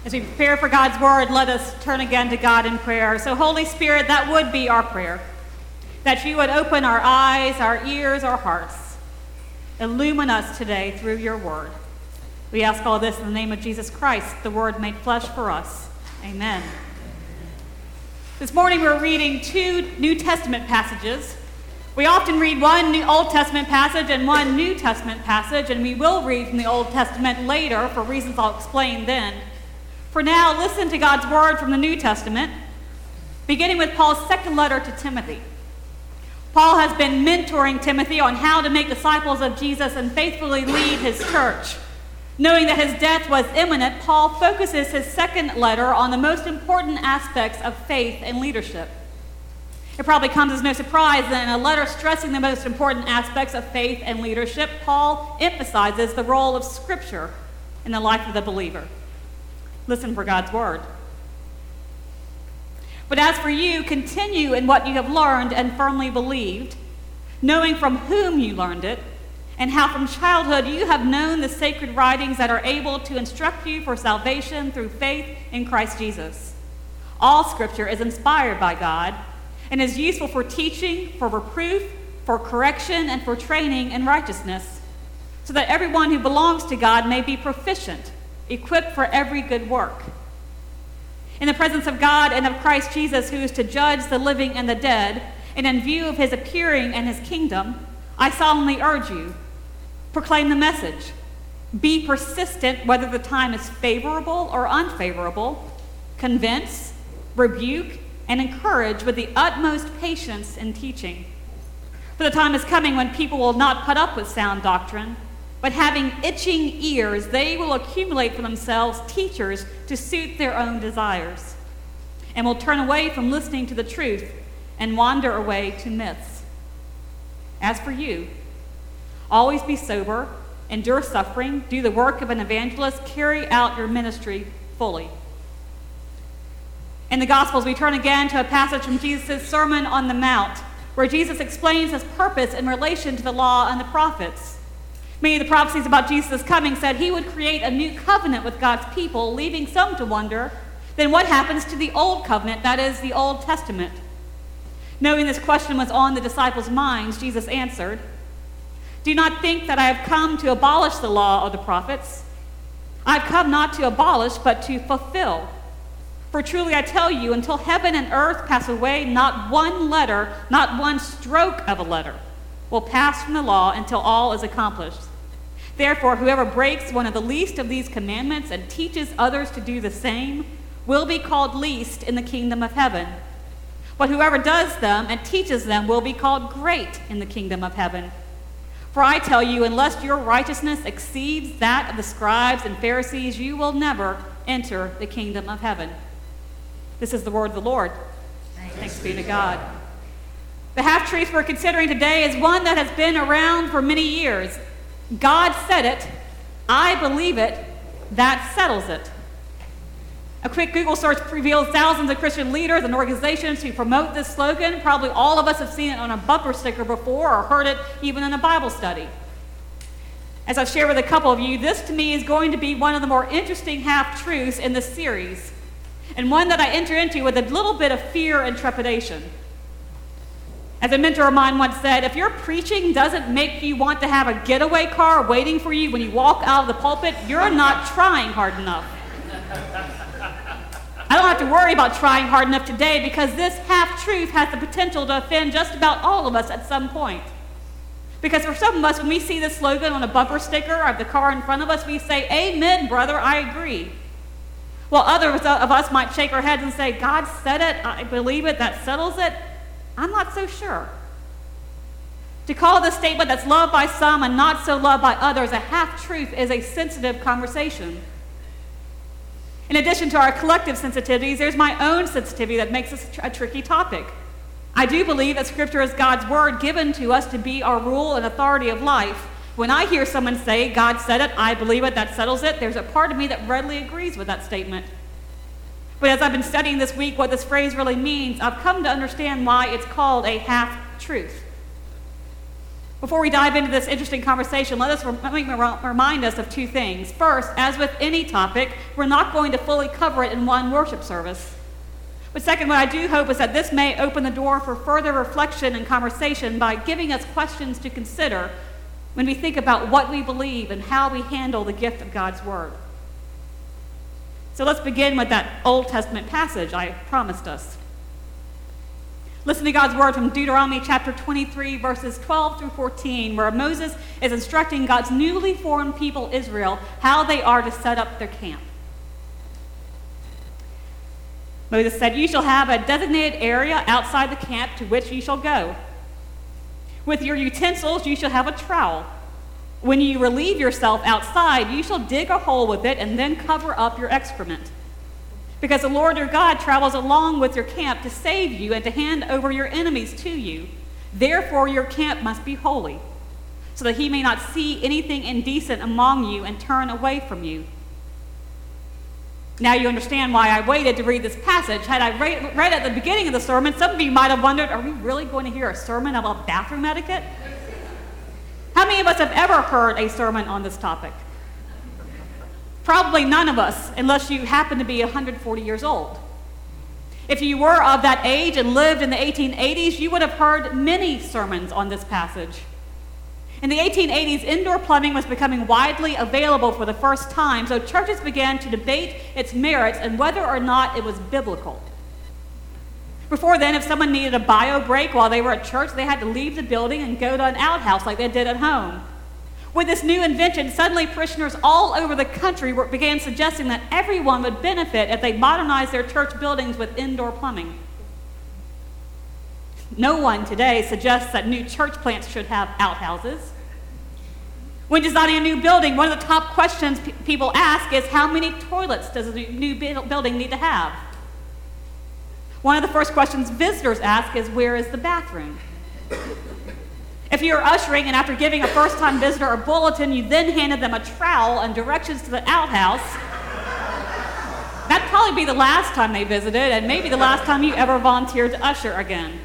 As we prepare for God's word, let us turn again to God in prayer. So, Holy Spirit, that would be our prayer, that you would open our eyes, our ears, our hearts. Illumine us today through your word. We ask all this in the name of Jesus Christ, the word made flesh for us. Amen. This morning we're reading two New Testament passages. We often read one Old Testament passage and one New Testament passage, and we will read from the Old Testament later for reasons I'll explain then. For now, listen to God's word from the New Testament, beginning with Paul's second letter to Timothy. Paul has been mentoring Timothy on how to make disciples of Jesus and faithfully lead his church. Knowing that his death was imminent, Paul focuses his second letter on the most important aspects of faith and leadership. It probably comes as no surprise that in a letter stressing the most important aspects of faith and leadership, Paul emphasizes the role of Scripture in the life of the believer. Listen for God's word. But as for you, continue in what you have learned and firmly believed, knowing from whom you learned it, and how from childhood you have known the sacred writings that are able to instruct you for salvation through faith in Christ Jesus. All Scripture is inspired by God and is useful for teaching, for reproof, for correction, and for training in righteousness, so that everyone who belongs to God may be proficient, equipped for every good work. In the presence of God and of Christ Jesus, who is to judge the living and the dead, and in view of his appearing and his kingdom, I solemnly urge you, proclaim the message. Be persistent whether the time is favorable or unfavorable. Convince, rebuke, and encourage with the utmost patience in teaching. For the time is coming when people will not put up with sound doctrine, but having itching ears, they will accumulate for themselves teachers to suit their own desires, and will turn away from listening to the truth and wander away to myths. As for you, always be sober, endure suffering, do the work of an evangelist, carry out your ministry fully. In the Gospels, we turn again to a passage from Jesus' Sermon on the Mount, where Jesus explains his purpose in relation to the law and the prophets. Many of the prophecies about Jesus' coming said he would create a new covenant with God's people, leaving some to wonder, then what happens to the old covenant, that is, the Old Testament? Knowing this question was on the disciples' minds, Jesus answered, "Do not think that I have come to abolish the law of the prophets. I have come not to abolish, but to fulfill. For truly I tell you, until heaven and earth pass away, not one letter, not one stroke of a letter will pass from the law until all is accomplished. Therefore, whoever breaks one of the least of these commandments and teaches others to do the same will be called least in the kingdom of heaven. But whoever does them and teaches them will be called great in the kingdom of heaven. For I tell you, unless your righteousness exceeds that of the scribes and Pharisees, you will never enter the kingdom of heaven." This is the word of the Lord. Thanks be to God. The half-truth we're considering today is one that has been around for many years. God said it, I believe it, that settles it. A quick Google search reveals thousands of Christian leaders and organizations who promote this slogan. Probably all of us have seen it on a bumper sticker before or heard it even in a Bible study. As I've shared with a couple of you, this to me is going to be one of the more interesting half-truths in this series, and one that I enter into with a little bit of fear and trepidation. As a mentor of mine once said, if your preaching doesn't make you want to have a getaway car waiting for you when you walk out of the pulpit, you're not trying hard enough. I don't have to worry about trying hard enough today because this half-truth has the potential to offend just about all of us at some point. Because for some of us, when we see this slogan on a bumper sticker of the car in front of us, we say, "Amen, brother, I agree." While others of us might shake our heads and say, "God said it, I believe it, that settles it," I'm not so sure. To call this statement that's loved by some and not so loved by others a half-truth is a sensitive conversation. In addition to our collective sensitivities, there's my own sensitivity that makes this a tricky topic. I do believe that Scripture is God's word given to us to be our rule and authority of life. When I hear someone say, "God said it, I believe it, that settles it," there's a part of me that readily agrees with that statement. But as I've been studying this week what this phrase really means, I've come to understand why it's called a half-truth. Before we dive into this interesting conversation, let me remind us of two things. First, as with any topic, we're not going to fully cover it in one worship service. But second, what I do hope is that this may open the door for further reflection and conversation by giving us questions to consider when we think about what we believe and how we handle the gift of God's Word. So let's begin with that Old Testament passage I promised us. Listen to God's word from Deuteronomy chapter 23, verses 12 through 14, where Moses is instructing God's newly formed people, Israel, how they are to set up their camp. Moses said, "You shall have a designated area outside the camp to which you shall go. With your utensils you shall have a trowel. When you relieve yourself outside, you shall dig a hole with it and then cover up your excrement. Because the Lord your God travels along with your camp to save you and to hand over your enemies to you. Therefore your camp must be holy, so that he may not see anything indecent among you and turn away from you." Now you understand why I waited to read this passage. Had I read at the beginning of the sermon, some of you might have wondered, are we really going to hear a sermon about bathroom etiquette? How many of us have ever heard a sermon on this topic? Probably none of us, unless you happen to be 140 years old. If you were of that age and lived in the 1880s, you would have heard many sermons on this passage. In the 1880s, indoor plumbing was becoming widely available for the first time, so churches began to debate its merits and whether or not it was biblical. Before then, if someone needed a bio break while they were at church, they had to leave the building and go to an outhouse like they did at home. With this new invention, suddenly parishioners all over the country began suggesting that everyone would benefit if they modernized their church buildings with indoor plumbing. No one today suggests that new church plants should have outhouses. When designing a new building, one of the top questions people ask is, how many toilets does a new building need to have? One of the first questions visitors ask is, where is the bathroom? If you were ushering and after giving a first-time visitor a bulletin, you then handed them a trowel and directions to the outhouse, that'd probably be the last time they visited and maybe the last time you ever volunteered to usher again.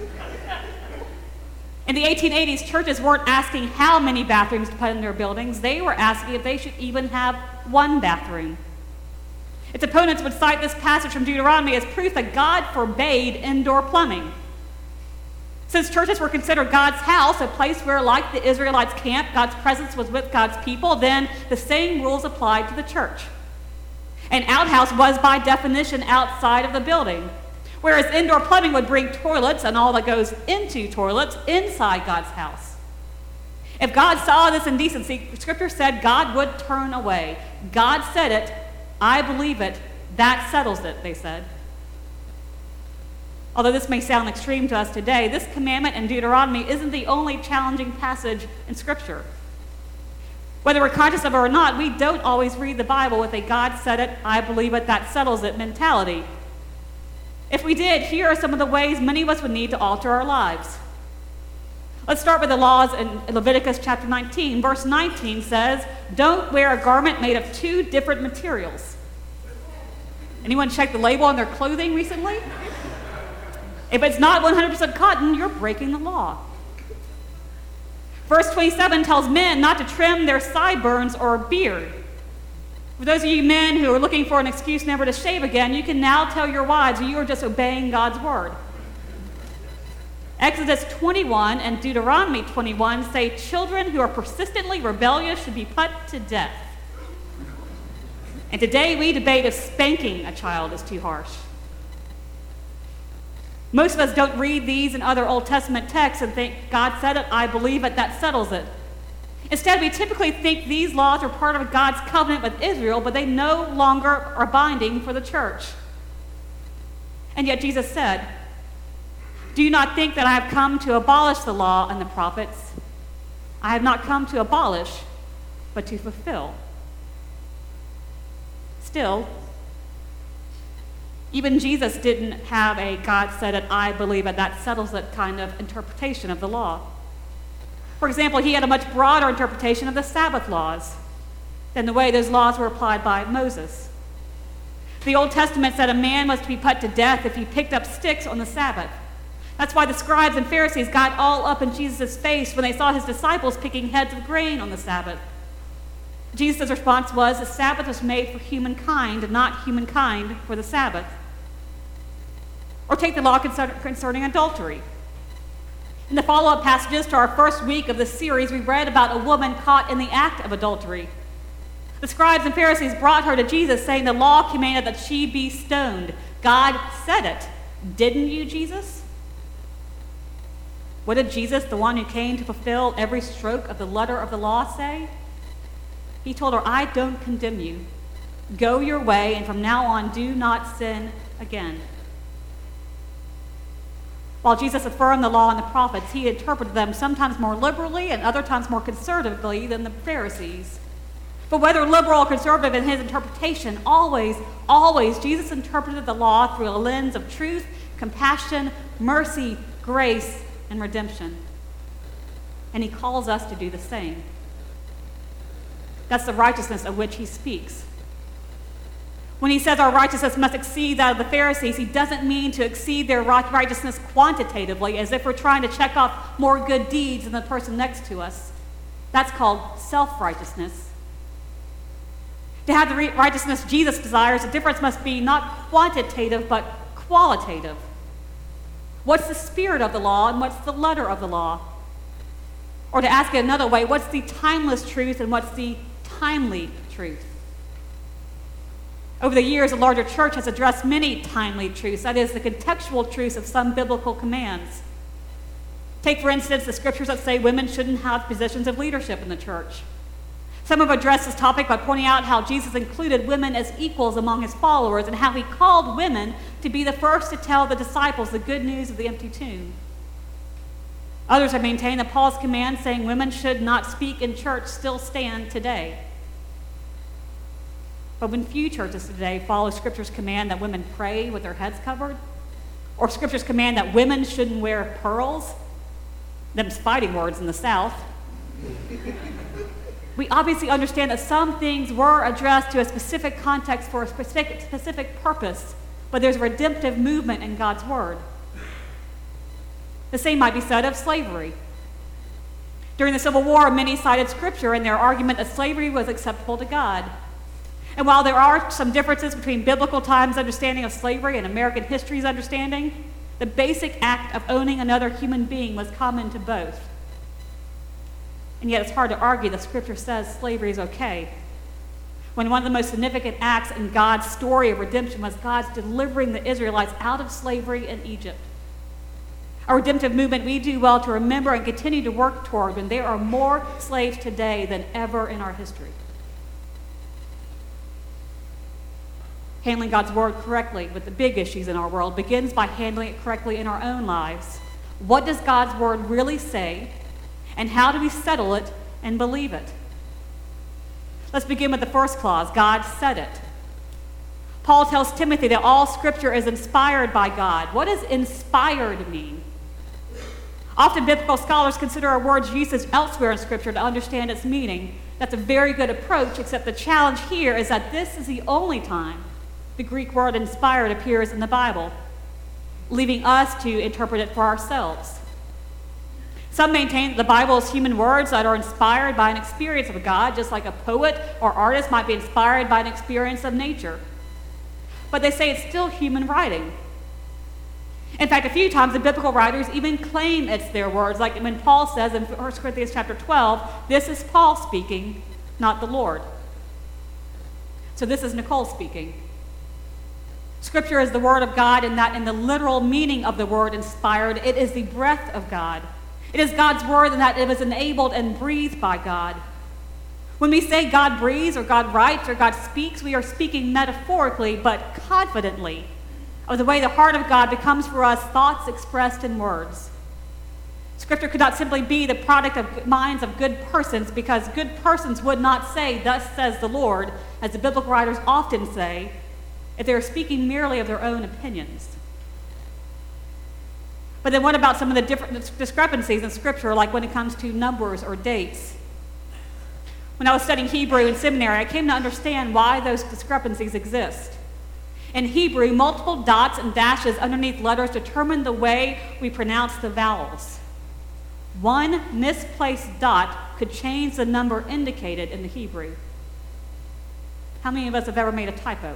In the 1880s, churches weren't asking how many bathrooms to put in their buildings. They were asking if they should even have one bathroom. Its opponents would cite this passage from Deuteronomy as proof that God forbade indoor plumbing. Since churches were considered God's house, a place where, like the Israelites' camp, God's presence was with God's people, then the same rules applied to the church. An outhouse was, by definition, outside of the building, whereas indoor plumbing would bring toilets and all that goes into toilets inside God's house. If God saw this indecency, Scripture said God would turn away. God said it, I believe it, that settles it, they said. Although this may sound extreme to us today, this commandment in Deuteronomy isn't the only challenging passage in Scripture. Whether we're conscious of it or not, we don't always read the Bible with a God said it, I believe it, that settles it mentality. If we did, here are some of the ways many of us would need to alter our lives. Let's start with the laws in Leviticus chapter 19. Verse 19 says, don't wear a garment made of two different materials. Anyone check the label on their clothing recently? If it's not 100% cotton, you're breaking the law. Verse 27 tells men not to trim their sideburns or beard. For those of you men who are looking for an excuse never to shave again, you can now tell your wives you are just obeying God's word. Exodus 21 and Deuteronomy 21 say children who are persistently rebellious should be put to death. And today we debate if spanking a child is too harsh. Most of us don't read these and other Old Testament texts and think, God said it, I believe it, that settles it. Instead, we typically think these laws are part of God's covenant with Israel, but they no longer are binding for the church. And yet Jesus said, do you not think that I have come to abolish the law and the prophets? I have not come to abolish, but to fulfill. Still, even Jesus didn't have a God said it, I believe it, that settles it kind of interpretation of the law. For example, he had a much broader interpretation of the Sabbath laws than the way those laws were applied by Moses. The Old Testament said a man was to be put to death if he picked up sticks on the Sabbath. That's why the scribes and Pharisees got all up in Jesus' face when they saw his disciples picking heads of grain on the Sabbath. Jesus' response was, the Sabbath was made for humankind, not humankind for the Sabbath. Or take the law concerning adultery. In the follow-up passages to our first week of this series, we read about a woman caught in the act of adultery. The scribes and Pharisees brought her to Jesus, saying the law commanded that she be stoned. God said it. Didn't you, Jesus? What did Jesus, the one who came to fulfill every stroke of the letter of the law, say? He told her, I don't condemn you. Go your way, and from now on, do not sin again. While Jesus affirmed the law and the prophets, he interpreted them sometimes more liberally and other times more conservatively than the Pharisees. But whether liberal or conservative in his interpretation, always, Jesus interpreted the law through a lens of truth, compassion, mercy, grace, and redemption. And he calls us to do the same. That's the righteousness of which he speaks. When he says our righteousness must exceed that of the Pharisees, he doesn't mean to exceed their righteousness quantitatively, as if we're trying to check off more good deeds than the person next to us. That's called self-righteousness. To have the righteousness Jesus desires, the difference must be not quantitative, but qualitative. What's the spirit of the law and what's the letter of the law? Or to ask it another way, what's the timeless truth and what's the timely truth? Over the years, the larger church has addressed many timely truths, that is, the contextual truths of some biblical commands. Take, for instance, the scriptures that say women shouldn't have positions of leadership in the church. Some have addressed this topic by pointing out how Jesus included women as equals among his followers and how he called women to be the first to tell the disciples the good news of the empty tomb. Others have maintained that Paul's command saying women should not speak in church still stand today. But when few churches today follow Scripture's command that women pray with their heads covered, or Scripture's command that women shouldn't wear pearls, them's fighting words in the South, we obviously understand that some things were addressed to a specific context for a specific purpose, but there's a redemptive movement in God's Word. The same might be said of slavery. During the Civil War, many cited Scripture in their argument that slavery was acceptable to God. And while there are some differences between biblical times' understanding of slavery and American history's understanding, the basic act of owning another human being was common to both. And yet it's hard to argue that Scripture says slavery is okay, when one of the most significant acts in God's story of redemption was God's delivering the Israelites out of slavery in Egypt. A redemptive movement we do well to remember and continue to work toward when there are more slaves today than ever in our history. Handling God's Word correctly with the big issues in our world begins by handling it correctly in our own lives. What does God's Word really say, and how do we settle it and believe it? Let's begin with the first clause, God said it. Paul tells Timothy that all Scripture is inspired by God. What does inspired mean? Often biblical scholars consider a word's usage elsewhere in Scripture to understand its meaning. That's a very good approach, except the challenge here is that this is the only time the Greek word inspired appears in the Bible, leaving us to interpret it for ourselves. Some maintain that the Bible is human words that are inspired by an experience of God, just like a poet or artist might be inspired by an experience of nature. But they say it's still human writing. In fact, a few times the biblical writers even claim it's their words, like when Paul says in 1 Corinthians chapter 12, this is Paul speaking, not the Lord. So this is Nicole speaking. Scripture is the word of God, and that in the literal meaning of the word inspired, it is the breath of God. It is God's word and that it was enabled and breathed by God. When we say God breathes or God writes or God speaks, we are speaking metaphorically but confidently of the way the heart of God becomes for us thoughts expressed in words. Scripture could not simply be the product of minds of good persons, because good persons would not say, thus says the Lord, as the biblical writers often say, if they are speaking merely of their own opinions. But then what about some of the different discrepancies in Scripture, like when it comes to numbers or dates? When I was studying Hebrew in seminary, I came to understand why those discrepancies exist. In Hebrew, multiple dots and dashes underneath letters determine the way we pronounce the vowels. One misplaced dot could change the number indicated in the Hebrew. How many of us have ever made a typo?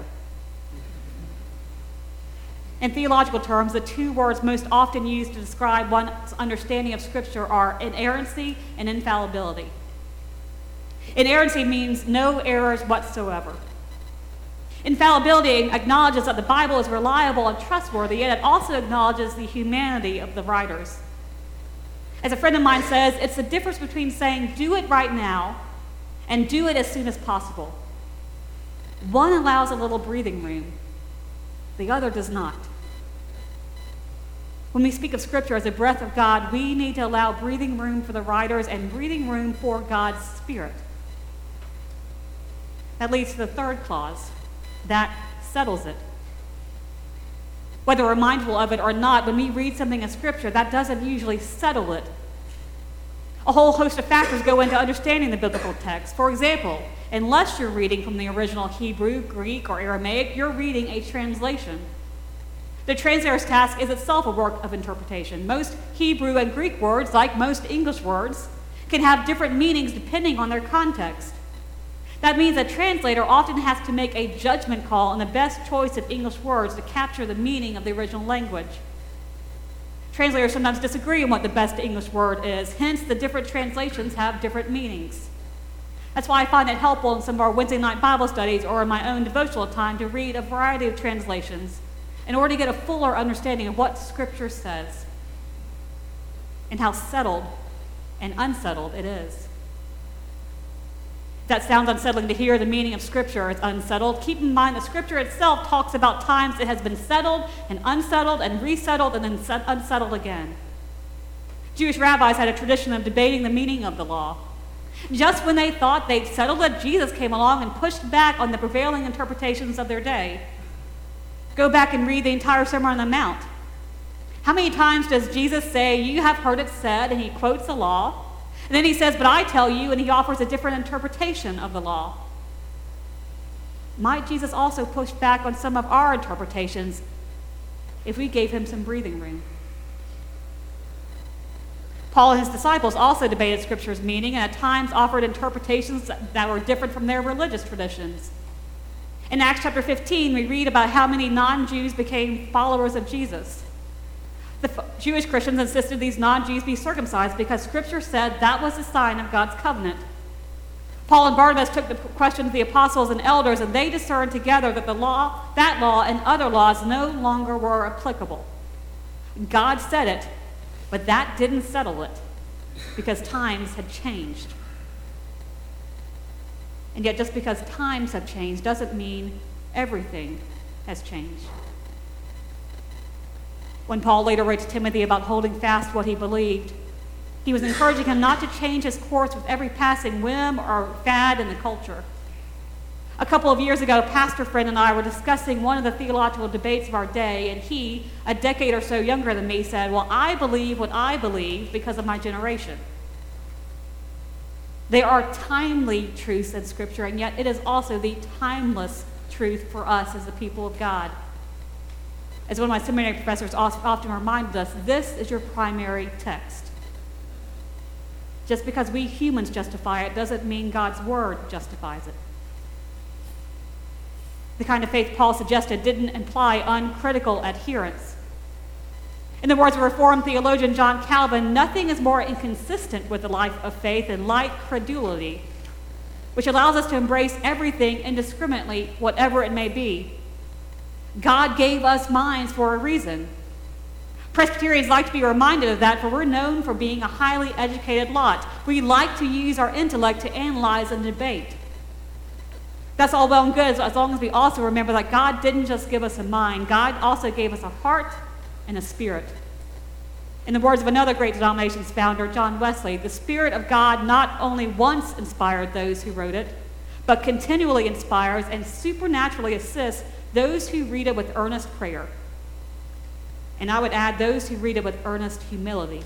In theological terms, the two words most often used to describe one's understanding of Scripture are inerrancy and infallibility. Inerrancy means no errors whatsoever. Infallibility acknowledges that the Bible is reliable and trustworthy, yet it also acknowledges the humanity of the writers. As a friend of mine says, it's the difference between saying, do it right now, and do it as soon as possible. One allows a little breathing room. The other does not. When we speak of Scripture as a breath of God, we need to allow breathing room for the writers and breathing room for God's Spirit. That leads to the third clause. That settles it. Whether we're mindful of it or not, when we read something in Scripture, that doesn't usually settle it. A whole host of factors go into understanding the biblical text. For example, unless you're reading from the original Hebrew, Greek, or Aramaic, you're reading a translation. The translator's task is itself a work of interpretation. Most Hebrew and Greek words, like most English words, can have different meanings depending on their context. That means a translator often has to make a judgment call on the best choice of English words to capture the meaning of the original language. Translators sometimes disagree on what the best English word is, hence the different translations have different meanings. That's why I find it helpful in some of our Wednesday night Bible studies or in my own devotional time to read a variety of translations in order to get a fuller understanding of what Scripture says and how settled and unsettled it is. If that sounds unsettling to hear, the meaning of Scripture is unsettled. Keep in mind that Scripture itself talks about times it has been settled and unsettled and resettled and then unsettled again. Jewish rabbis had a tradition of debating the meaning of the law. Just when they thought they'd settled it, Jesus came along and pushed back on the prevailing interpretations of their day. Go back and read the entire Sermon on the Mount. How many times does Jesus say, "You have heard it said," and he quotes the law? And then he says, "But I tell you," and he offers a different interpretation of the law. Might Jesus also push back on some of our interpretations if we gave him some breathing room? Paul and his disciples also debated Scripture's meaning and at times offered interpretations that were different from their religious traditions. In Acts chapter 15, we read about how many non-Jews became followers of Jesus. The Jewish Christians insisted these non-Jews be circumcised because Scripture said that was a sign of God's covenant. Paul and Barnabas took the question to the apostles and elders, and they discerned together that that law and other laws no longer were applicable. God said it, but that didn't settle it because times had changed. And yet just because times have changed doesn't mean everything has changed. When Paul later wrote to Timothy about holding fast what he believed, he was encouraging him not to change his course with every passing whim or fad in the culture. A couple of years ago, a pastor friend and I were discussing one of the theological debates of our day, and he, a decade or so younger than me, said, "Well, I believe what I believe because of my generation." There are timely truths in Scripture, and yet it is also the timeless truth for us as the people of God. As one of my seminary professors often reminded us, this is your primary text. Just because we humans justify it doesn't mean God's Word justifies it. The kind of faith Paul suggested didn't imply uncritical adherence. In the words of Reformed theologian John Calvin, nothing is more inconsistent with the life of faith than light credulity, which allows us to embrace everything indiscriminately, whatever it may be. God gave us minds for a reason. Presbyterians like to be reminded of that, for we're known for being a highly educated lot. We like to use our intellect to analyze and debate. That's all well and good as long as we also remember that God didn't just give us a mind. God also gave us a heart and a spirit. In the words of another great denominations founder, John Wesley, the Spirit of God not only once inspired those who wrote it, but continually inspires and supernaturally assists those who read it with earnest prayer. And I would add those who read it with earnest humility.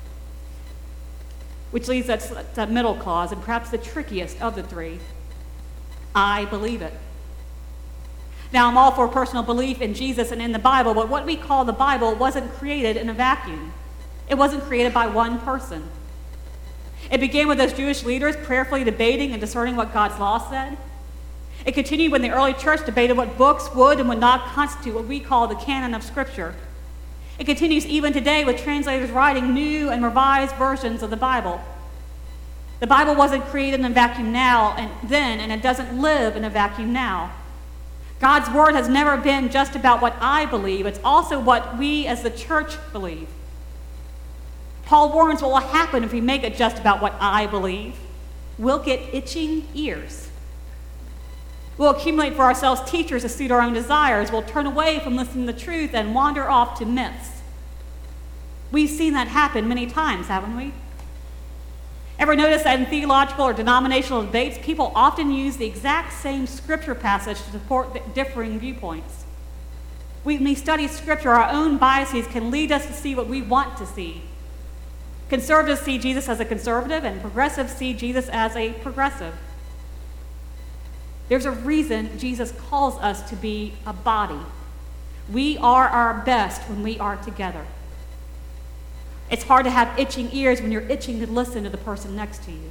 Which leads us to that middle clause, and perhaps the trickiest of the three. I believe it. Now, I'm all for personal belief in Jesus and in the Bible, but what we call the Bible wasn't created in a vacuum. It wasn't created by one person. It began with those Jewish leaders prayerfully debating and discerning what God's law said. It continued when the early church debated what books would and would not constitute what we call the canon of Scripture. It continues even today with translators writing new and revised versions of the Bible. The Bible wasn't created in a vacuum now and then, and it doesn't live in a vacuum now. God's word has never been just about what I believe. It's also what we as the church believe. Paul warns what will happen if we make it just about what I believe. We'll get itching ears. We'll accumulate for ourselves teachers to suit our own desires. We'll turn away from listening to the truth and wander off to myths. We've seen that happen many times, haven't we? Ever notice that in theological or denominational debates, people often use the exact same scripture passage to support differing viewpoints? When we study scripture, our own biases can lead us to see what we want to see. Conservatives see Jesus as a conservative, and progressives see Jesus as a progressive. There's a reason Jesus calls us to be a body. We are our best when we are together. It's hard to have itching ears when you're itching to listen to the person next to you.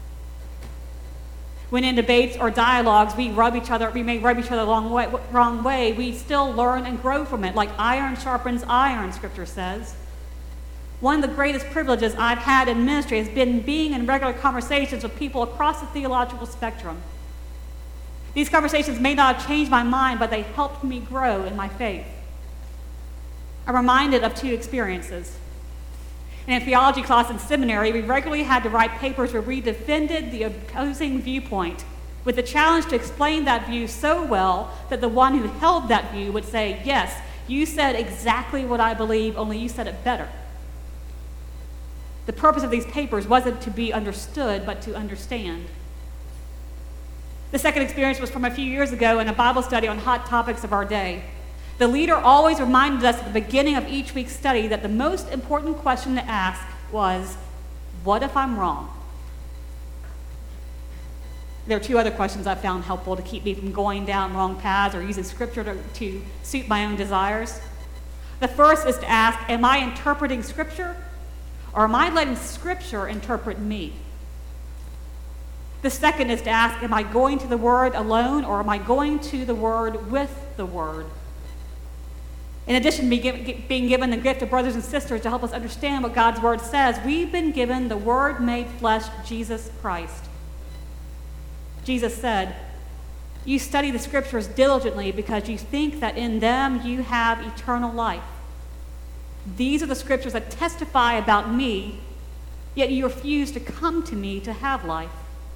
When in debates or dialogues we may rub each other the wrong way, we still learn and grow from it, like iron sharpens iron, Scripture says. One of the greatest privileges I've had in ministry has been being in regular conversations with people across the theological spectrum. These conversations may not have changed my mind, but they helped me grow in my faith. I'm reminded of two experiences. In a theology class in seminary, we regularly had to write papers where we defended the opposing viewpoint with the challenge to explain that view so well that the one who held that view would say, "Yes, you said exactly what I believe, only you said it better." The purpose of these papers wasn't to be understood, but to understand. The second experience was from a few years ago in a Bible study on hot topics of our day. The leader always reminded us at the beginning of each week's study that the most important question to ask was, what if I'm wrong? There are two other questions I found helpful to keep me from going down wrong paths or using scripture to suit my own desires. The first is to ask, am I interpreting scripture, or am I letting scripture interpret me? The second is to ask, am I going to the word alone, or am I going to the word with the word? In addition to being given the gift of brothers and sisters to help us understand what God's word says, we've been given the Word made flesh, Jesus Christ. Jesus said, "You study the scriptures diligently because you think that in them you have eternal life. These are the scriptures that testify about me, yet you refuse to come to me to have life."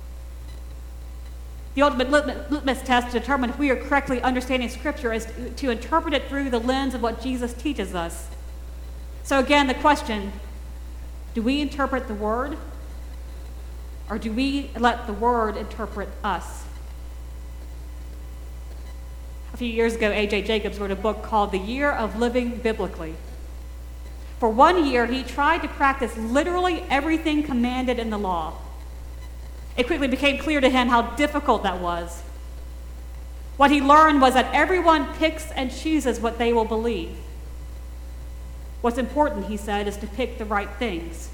The ultimate litmus test to determine if we are correctly understanding Scripture is to interpret it through the lens of what Jesus teaches us. So again, the question, do we interpret the Word, or do we let the Word interpret us? A few years ago, A.J. Jacobs wrote a book called The Year of Living Biblically. For 1 year, he tried to practice literally everything commanded in the law. It quickly became clear to him how difficult that was. What he learned was that everyone picks and chooses what they will believe. What's important, he said, is to pick the right things.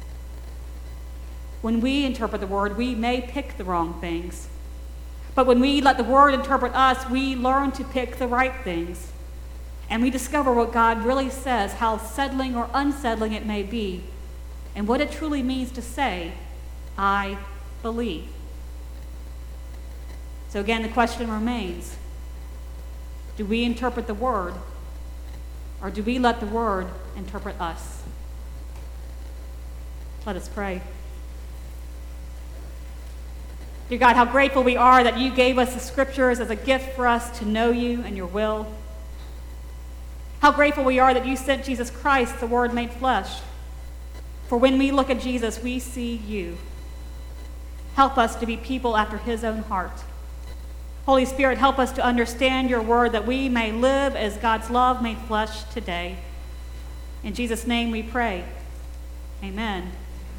When we interpret the Word, we may pick the wrong things. But when we let the Word interpret us, we learn to pick the right things. And we discover what God really says, how settling or unsettling it may be, and what it truly means to say, "I believe." So again, the question remains, do we interpret the Word, or do we let the Word interpret us? Let us pray. Dear God, how grateful we are that you gave us the Scriptures as a gift for us to know you and your will. How grateful we are that you sent Jesus Christ, the Word made flesh. For when we look at Jesus, we see you. Help us to be people after his own heart. Holy Spirit, help us to understand your word that we may live as God's love made flesh today. In Jesus' name we pray. Amen.